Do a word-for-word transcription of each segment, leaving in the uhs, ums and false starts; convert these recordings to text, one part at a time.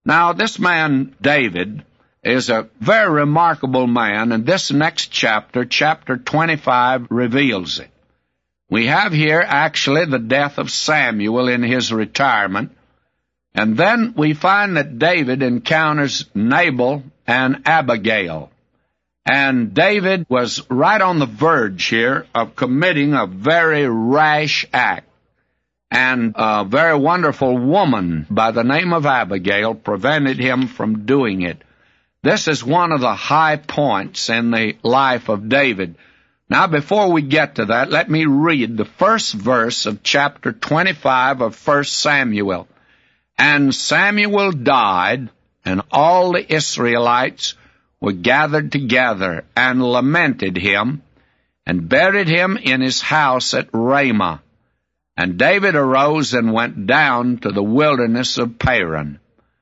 Now, this man, David, is a very remarkable man, and this next chapter, chapter twenty-five, reveals it. We have here actually the death of Samuel in his retirement, and then we find that David encounters Nabal and Abigail. And David was right on the verge here of committing a very rash act. And a very wonderful woman by the name of Abigail prevented him from doing it. This is one of the high points in the life of David. Now, before we get to that, let me read the first verse of chapter twenty-five of First Samuel. And Samuel died, and all the Israelites were gathered together and lamented him, and buried him in his house at Ramah. And David arose and went down to the wilderness of Paran.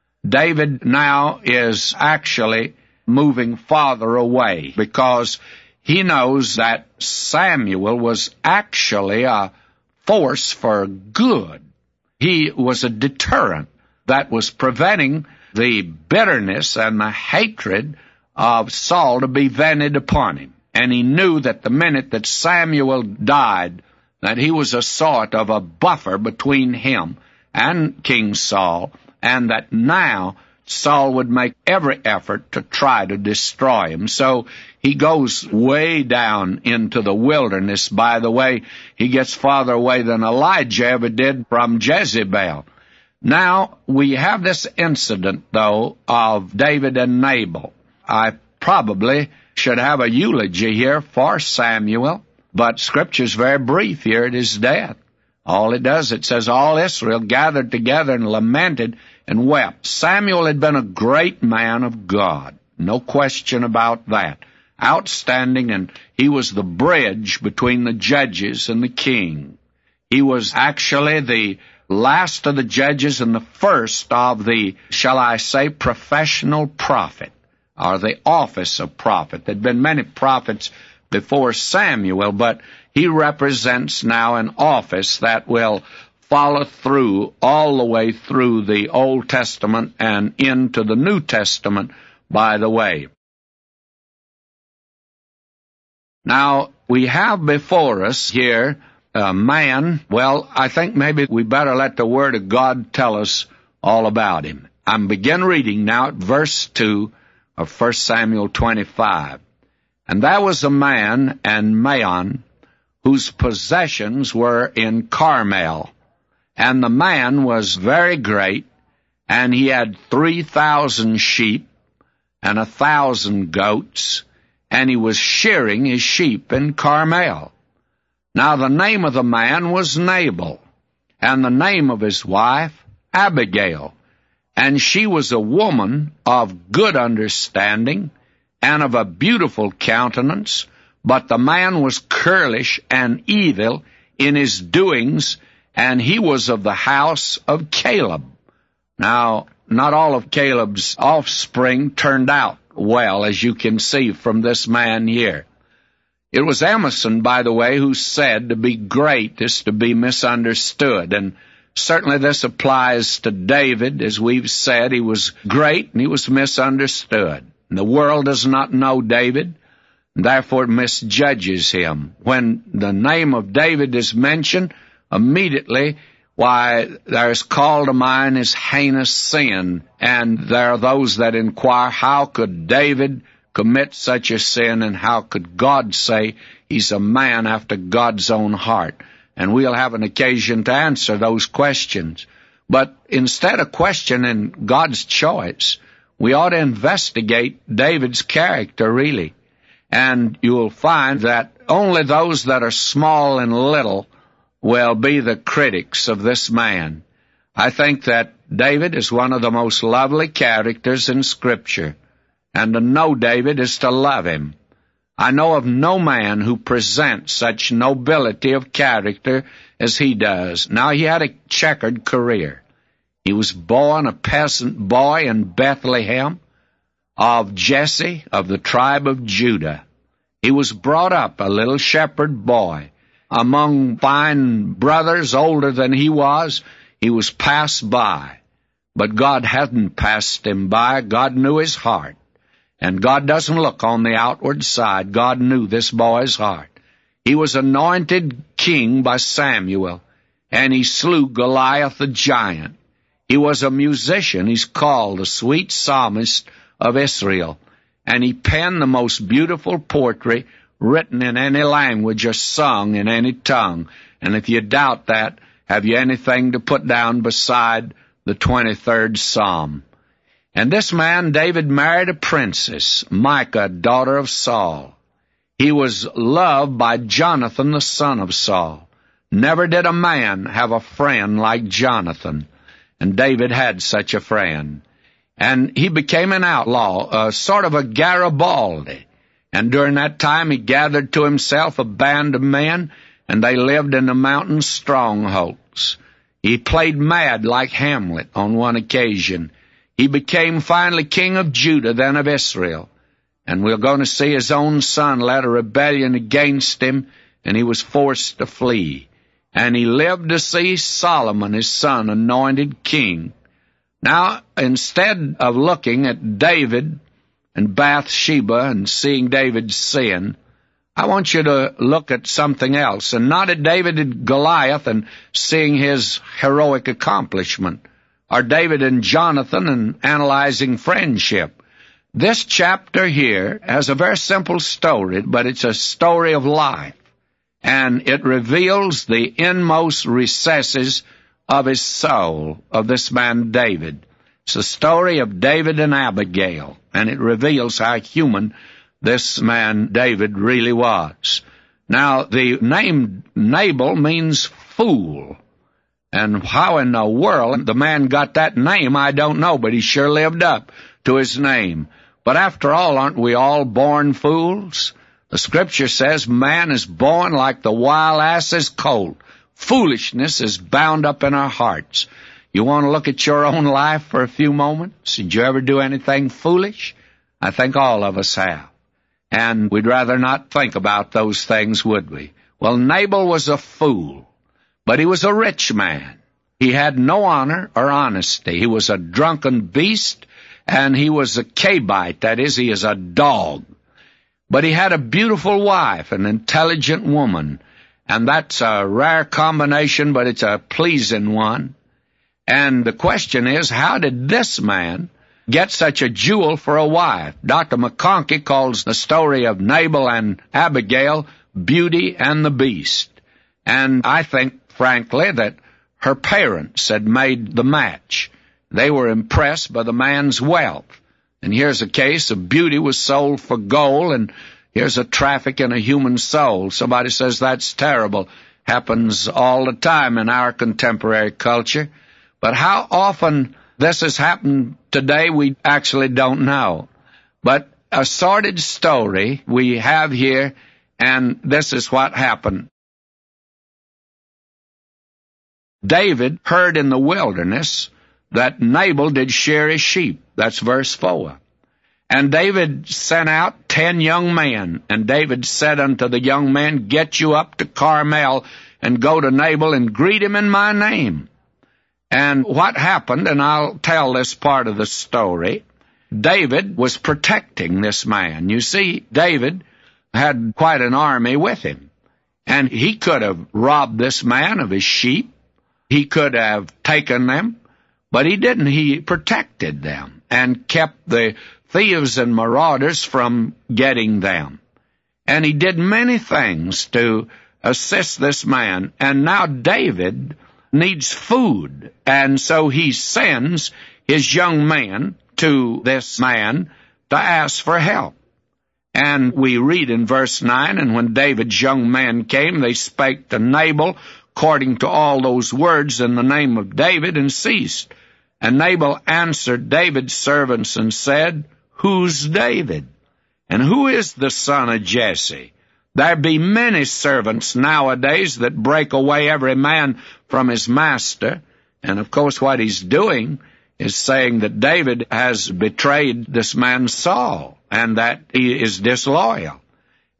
David now is actually moving farther away because he knows that Samuel was actually a force for good. He was a deterrent that was preventing the bitterness and the hatred of Saul to be vented upon him. And he knew that the minute that Samuel died, that he was a sort of a buffer between him and King Saul, and that now Saul would make every effort to try to destroy him. So he goes way down into the wilderness. By the way, he gets farther away than Elijah ever did from Jezebel. Now, we have this incident, though, of David and Nabal. I probably should have a eulogy here for Samuel, but Scripture's very brief here at his death. All it does, it says, all Israel gathered together and lamented and wept. Samuel had been a great man of God, no question about that. Outstanding, and he was the bridge between the judges and the king. He was actually the last of the judges and the first of the, shall I say, professional prophet, or the office of prophet. There had been many prophets before Samuel, but he represents now an office that will follow through all the way through the Old Testament and into the New Testament, by the way. Now, we have before us here a man, well, I think maybe we better let the Word of God tell us all about him. I'm begin reading now at verse two of First Samuel twenty-five. And there was a man in Maon whose possessions were in Carmel. And the man was very great, and he had three thousand sheep and a thousand goats, and he was shearing his sheep in Carmel. Now the name of the man was Nabal, and the name of his wife Abigail. And she was a woman of good understanding, and of a beautiful countenance, but the man was churlish and evil in his doings, and he was of the house of Caleb. Now, not all of Caleb's offspring turned out well, as you can see from this man here. It was Emerson, by the way, who said to be great is to be misunderstood, and certainly this applies to David. As we've said, he was great and he was misunderstood. The world does not know David, and therefore it misjudges him. When the name of David is mentioned, immediately, why, there is called to mind his heinous sin, and there are those that inquire, how could David commit such a sin, and how could God say he's a man after God's own heart? And we'll have an occasion to answer those questions. But instead of questioning God's choice, we ought to investigate David's character, really. And you'll find that only those that are small and little will be the critics of this man. I think that David is one of the most lovely characters in Scripture, and to know David is to love him. I know of no man who presents such nobility of character as he does. Now, he had a checkered career. He was born a peasant boy in Bethlehem of Jesse of the tribe of Judah. He was brought up a little shepherd boy among fine brothers older than he was. He was passed by. but God hadn't passed him by. God knew his heart. And God doesn't look on the outward side. God knew this boy's heart. He was anointed king by Samuel, and he slew Goliath the giant. He was a musician. He's called the sweet psalmist of Israel. And he penned the most beautiful poetry written in any language or sung in any tongue. And if you doubt that, have you anything to put down beside the twenty-third Psalm? And this man, David, married a princess, Micah, daughter of Saul. He was loved by Jonathan, the son of Saul. Never did a man have a friend like Jonathan, and David had such a friend. And he became an outlaw, a sort of a Garibaldi. And during that time he gathered to himself a band of men, and they lived in the mountain strongholds. He played mad like Hamlet on one occasion. He became finally king of Judah, then of Israel. And we're going to see his own son led a rebellion against him, and he was forced to flee. And he lived to see Solomon, his son, anointed king. Now, instead of looking at David and Bathsheba and seeing David's sin, I want you to look at something else, and not at David and Goliath and seeing his heroic accomplishment, or David and Jonathan and analyzing friendship. This chapter here has a very simple story, but it's a story of life, and it reveals the inmost recesses of his soul, of this man David. It's the story of David and Abigail, and it reveals how human this man David really was. Now, the name Nabal means fool, and how in the world the man got that name, I don't know, but he sure lived up to his name. But after all, aren't we all born fools? The Scripture says man is born like the wild ass's colt. Foolishness is bound up in our hearts. You want to look at your own life for a few moments? Did you ever do anything foolish? I think all of us have. And we'd rather not think about those things, would we? Well, Nabal was a fool, but he was a rich man. He had no honor or honesty. He was a drunken beast, and he was a Chabite, that is, he is a dog. But he had a beautiful wife, an intelligent woman, and that's a rare combination, but it's a pleasing one. And the question is, how did this man get such a jewel for a wife? Doctor McConkie calls the story of Nabal and Abigail Beauty and the Beast. And I think, frankly, that her parents had made the match. They were impressed by the man's wealth. And here's a case of beauty was sold for gold, and here's a traffic in a human soul. Somebody says that's terrible. Happens all the time in our contemporary culture. But how often this has happened today, we actually don't know. But a sordid story we have here, and this is what happened. David heard in the wilderness that Nabal did shear his sheep. That's verse four. And David sent out ten young men, and David said unto the young men, Get you up to Carmel, and go to Nabal, and greet him in my name. And what happened, and I'll tell this part of the story, David was protecting this man. You see, David had quite an army with him, and he could have robbed this man of his sheep. He could have taken them, but he didn't. He protected them and kept the thieves and marauders from getting them. And he did many things to assist this man. And now David needs food, and so he sends his young men to this man to ask for help. And we read in verse nine, And when David's young men came, they spake to Nabal according to all those words in the name of David, and ceased. And Nabal answered David's servants and said, Who's David? And who is the son of Jesse? There be many servants nowadays that break away every man from his master. And of course what he's doing is saying that David has betrayed this man Saul, and that he is disloyal.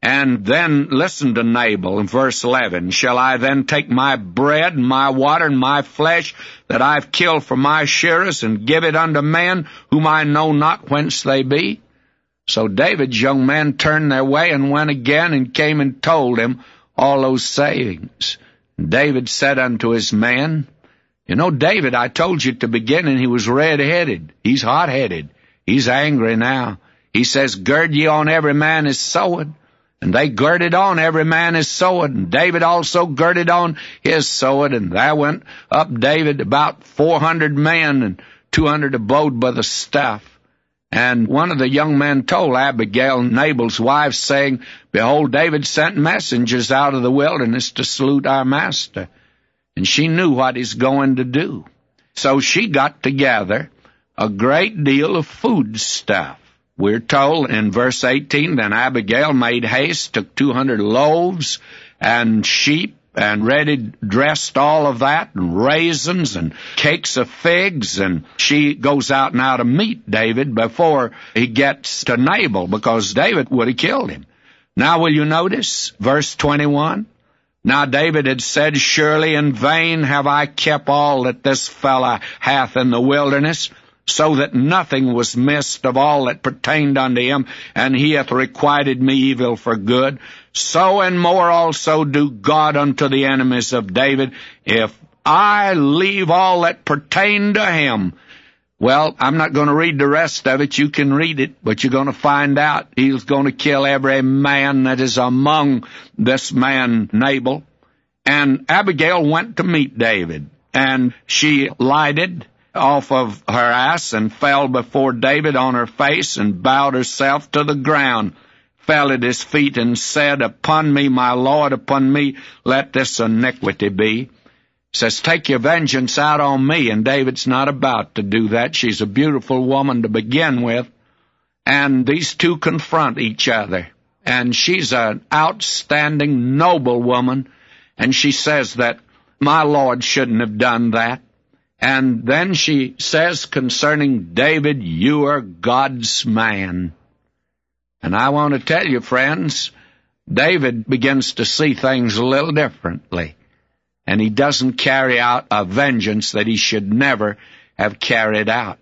And then listen to Nabal in verse eleven. Shall I then take my bread and my water and my flesh that I've killed for my shearers and give it unto men whom I know not whence they be? So David's young men turned their way and went again and came and told him all those sayings. And David said unto his men, you know, David, I told you at the beginning he was red-headed. He's hot-headed. He's angry now. He says, gird ye on every man his sword. And they girded on every man his sword, and David also girded on his sword, and there went up David about four hundred men, and two hundred abode by the staff. And one of the young men told Abigail, Nabal's wife, saying, behold, David sent messengers out of the wilderness to salute our master. And she knew what he's going to do. So she got together a great deal of food stuff. We're told in verse eighteen, then Abigail made haste, took two hundred loaves and sheep, and ready dressed all of that, and raisins and cakes of figs, and she goes out now to meet David before he gets to Nabal, because David would have killed him. Now will you notice verse twenty-one? Now David had said, surely in vain have I kept all that this fellow hath in the wilderness, so that nothing was missed of all that pertained unto him, and he hath requited me evil for good. So and more also do God unto the enemies of David, if I leave all that pertained to him. Well, I'm not going to read the rest of it. You can read it, but you're going to find out he's going to kill every man that is among this man Nabal. And Abigail went to meet David, and she lighted off of her ass and fell before David on her face and bowed herself to the ground, fell at his feet and said, upon me, my Lord, upon me, let this iniquity be. Says, take your vengeance out on me, and David's not about to do that. She's a beautiful woman to begin with, and these two confront each other, and she's an outstanding, noble woman, and she says that my Lord shouldn't have done that. And then she says concerning David, you are God's man. And I want to tell you, friends, David begins to see things a little differently. And he doesn't carry out a vengeance that he should never have carried out.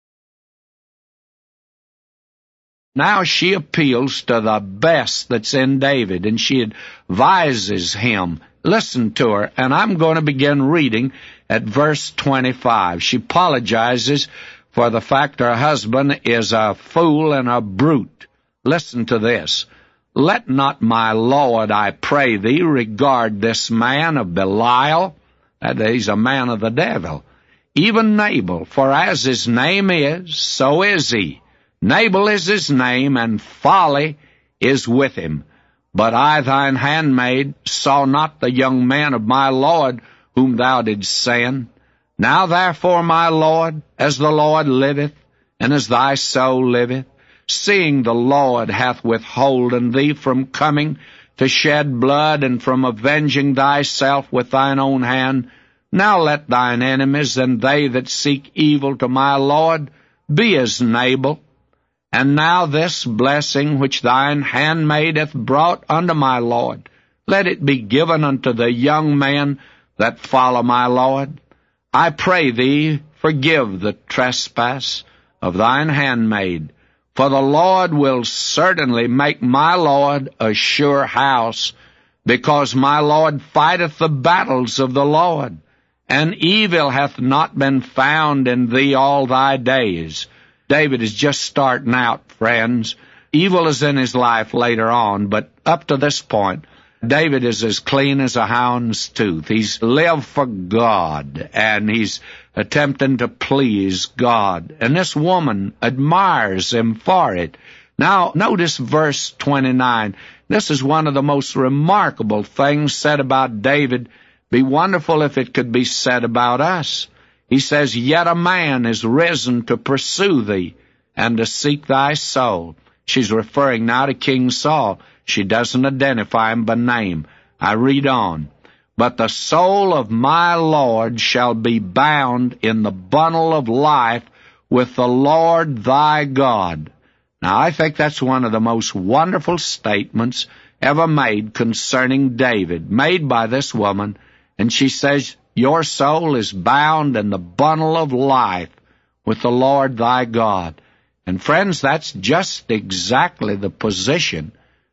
Now she appeals to the best that's in David, and she advises him. Listen to her, and I'm going to begin reading at verse twenty-five. She apologizes for the fact her husband is a fool and a brute. Listen to this. Let not my Lord, I pray thee, regard this man of Belial, that he's a man of the devil, even Nabal, for as his name is, so is he. Nabal is his name, and folly is with him. But I, thine handmaid, saw not the young man of my Lord, whom thou didst send. Now therefore, my Lord, as the Lord liveth, and as thy soul liveth, seeing the Lord hath withholden thee from coming to shed blood, and from avenging thyself with thine own hand, now let thine enemies and they that seek evil to my Lord be as Nabal. And now this blessing which thine handmaid hath brought unto my Lord, let it be given unto the young men that follow my Lord. I pray thee, forgive the trespass of thine handmaid, for the Lord will certainly make my Lord a sure house, because my Lord fighteth the battles of the Lord, and evil hath not been found in thee all thy days. David is just starting out, friends. Evil is in his life later on, but up to this point, David is as clean as a hound's tooth. He's lived for God, and he's attempting to please God. And this woman admires him for it. Now, notice verse twenty-nine. This is one of the most remarkable things said about David. Be wonderful if it could be said about us. He says, yet a man is risen to pursue thee, and to seek thy soul. She's referring now to King Saul. She doesn't identify him by name. I read on. But the soul of my Lord shall be bound in the bundle of life with the Lord thy God. Now, I think that's one of the most wonderful statements ever made concerning David, made by this woman, and she says, your soul is bound in the bundle of life with the Lord thy God. And friends, that's just exactly the position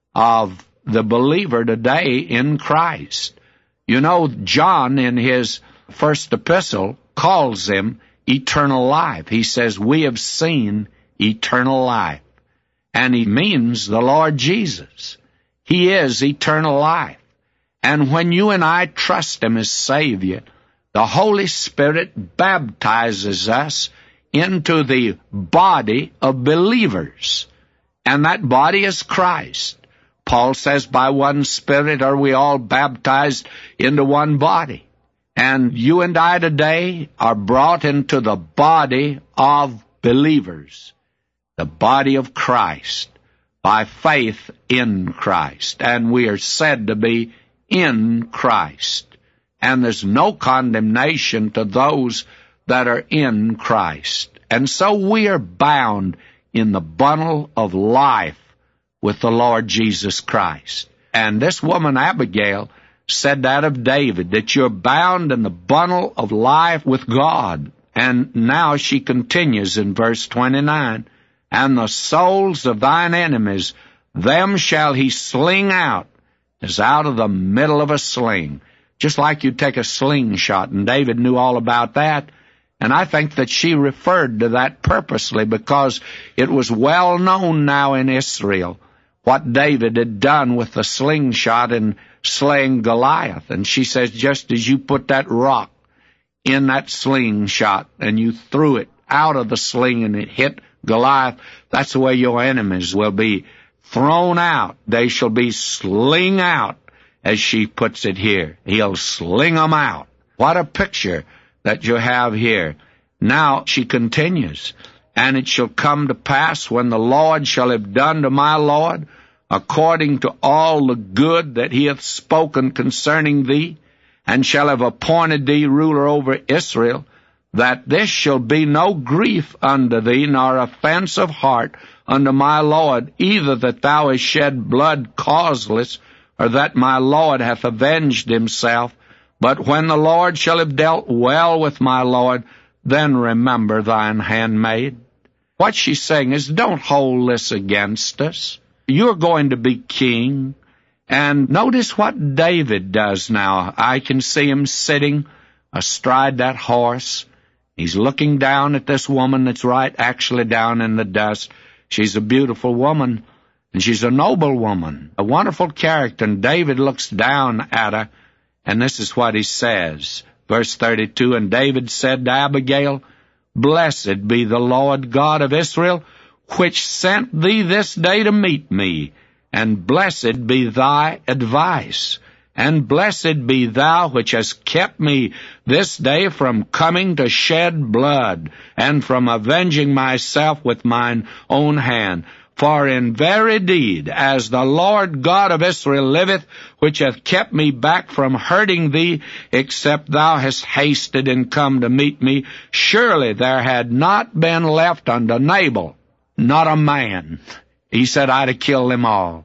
of the believer today in Christ. You know, John in his first epistle calls him eternal life. He says, we have seen eternal life. And he means the Lord Jesus. He is eternal life. And when you and I trust him as Savior, the Holy Spirit baptizes us into the body of believers. And that body is Christ. Paul says, by one Spirit are we all baptized into one body. And you and I today are brought into the body of believers, the body of Christ, by faith in Christ. And we are said to be in Christ. And there's no condemnation to those that are in Christ. And so we are bound in the bundle of life with the Lord Jesus Christ. And this woman, Abigail, said that of David, that you're bound in the bundle of life with God. And now she continues in verse twenty-nine, and the souls of thine enemies, them shall he sling out, as out of the middle of a sling. Just like you take a slingshot, and David knew all about that. And I think that she referred to that purposely because it was well known now in Israel what David had done with the slingshot in slaying Goliath. And she says, just as you put that rock in that slingshot and you threw it out of the sling and it hit Goliath, that's the way your enemies will be thrown out. They shall be sling out, as she puts it here. He'll sling them out. What a picture that you have here. Now she continues, and it shall come to pass when the Lord shall have done to my Lord according to all the good that he hath spoken concerning thee, and shall have appointed thee ruler over Israel, that this shall be no grief unto thee, nor offense of heart unto my Lord, either that thou hast shed blood causeless, or that my Lord hath avenged himself. But when the Lord shall have dealt well with my Lord, then remember thine handmaid. What she's saying is, don't hold this against us. You're going to be king. And notice what David does now. I can see him sitting astride that horse. He's looking down at this woman that's right actually down in the dust. She's a beautiful woman, and she's a noble woman, a wonderful character. And David looks down at her, and this is what he says. Verse thirty-two, and David said to Abigail, blessed be the Lord God of Israel, which sent thee this day to meet me, and blessed be thy advice, and blessed be thou which hast kept me this day from coming to shed blood, and from avenging myself with mine own hand. For in very deed, as the Lord God of Israel liveth, which hath kept me back from hurting thee, except thou hast hasted and come to meet me, surely there had not been left unto Nabal, not a man. He said, I'd have killed them all.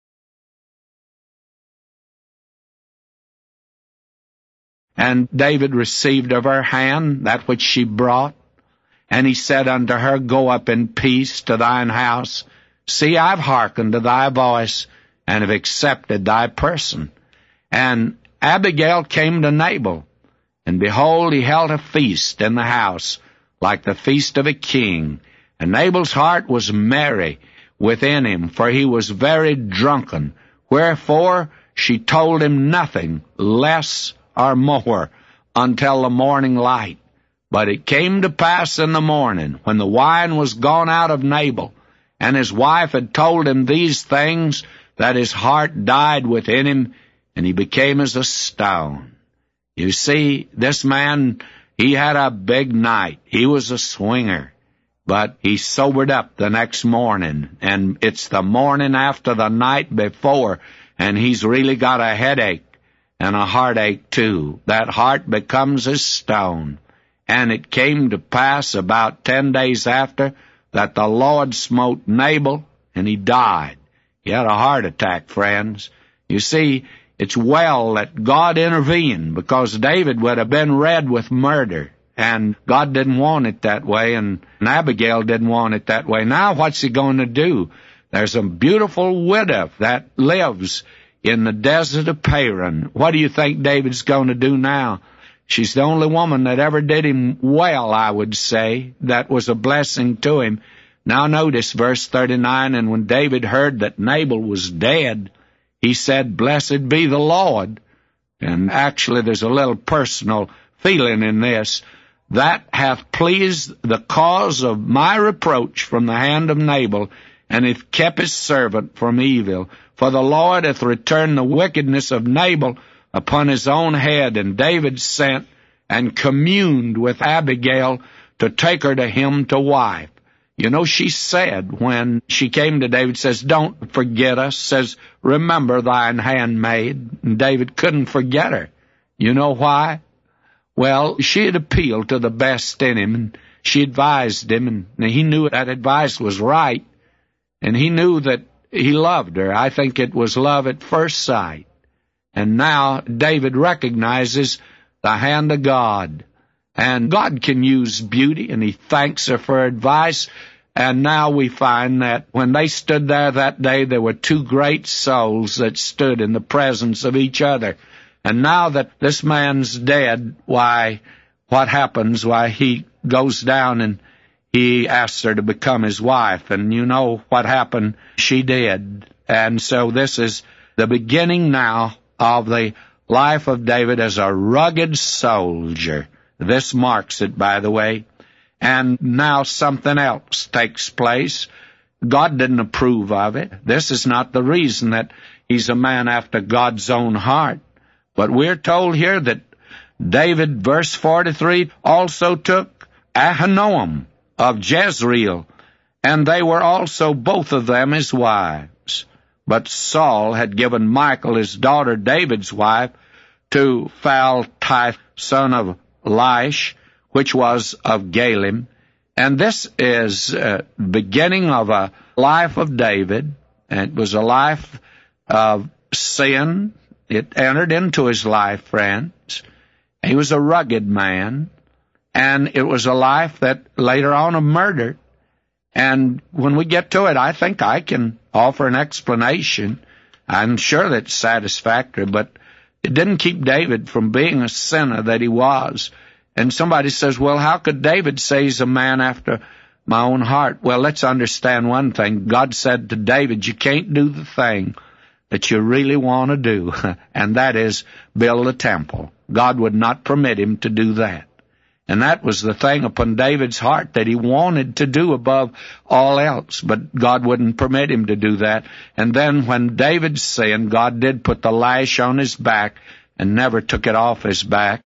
And David received of her hand that which she brought, and he said unto her, go up in peace to thine house. See, I've hearkened to thy voice, and have accepted thy person. And Abigail came to Nabal, and behold, he held a feast in the house, like the feast of a king. And Nabal's heart was merry within him, for he was very drunken. Wherefore she told him nothing, less or more, until the morning light. But it came to pass in the morning, when the wine was gone out of Nabal, and his wife had told him these things, that his heart died within him, and he became as a stone. You see, this man, he had a big night. He was a swinger. But he sobered up the next morning, and it's the morning after the night before, and he's really got a headache and a heartache too. That heart becomes as stone. And it came to pass about ten days after that the Lord smote Nabal, and he died. He had a heart attack, friends. You see, it's well that God intervened, because David would have been red with murder, and God didn't want it that way, and Abigail didn't want it that way. Now what's he going to do? There's a beautiful widow that lives in the desert of Paran. What do you think David's going to do now? She's the only woman that ever did him well, I would say. That was a blessing to him. Now notice verse thirty-nine, and when David heard that Nabal was dead, he said, "Blessed be the Lord." And actually there's a little personal feeling in this. "That hath pleased the cause of my reproach from the hand of Nabal, and hath kept his servant from evil. For the Lord hath returned the wickedness of Nabal upon his own head." And David sent and communed with Abigail to take her to him to wife. You know, she said, when she came to David, says, "Don't forget us," says, "Remember thine handmaid." And David couldn't forget her. You know why? Well, she had appealed to the best in him, and she advised him, and he knew that advice was right, and he knew that he loved her. I think it was love at first sight. And now David recognizes the hand of God. And God can use beauty, and he thanks her for advice. And now we find that when they stood there that day, there were two great souls that stood in the presence of each other. And now that this man's dead, why, what happens? Why, he goes down and he asks her to become his wife. And you know what happened? She did. And so this is the beginning now of the life of David as a rugged soldier. This marks it, by the way. And now something else takes place. God didn't approve of it. This is not the reason that he's a man after God's own heart. But we're told here that David, verse forty-three, also took Ahinoam of Jezreel, and they were also both of them his wives. But Saul had given Michal, his daughter, David's wife, to Phaltith, son of Laish, which was of Galim. And this is uh, beginning of a life of David. And it was a life of sin. It entered into his life, friends. He was a rugged man. And it was a life that later on of murder. And when we get to it, I think I can offer an explanation. I'm sure that's satisfactory, but it didn't keep David from being a sinner that he was. And somebody says, well, how could David say he's a man after my own heart? Well, let's understand one thing. God said to David, you can't do the thing that you really want to do, and that is build a temple. God would not permit him to do that. And that was the thing upon David's heart that he wanted to do above all else, but God wouldn't permit him to do that. And then when David sinned, God did put the lash on his back and never took it off his back.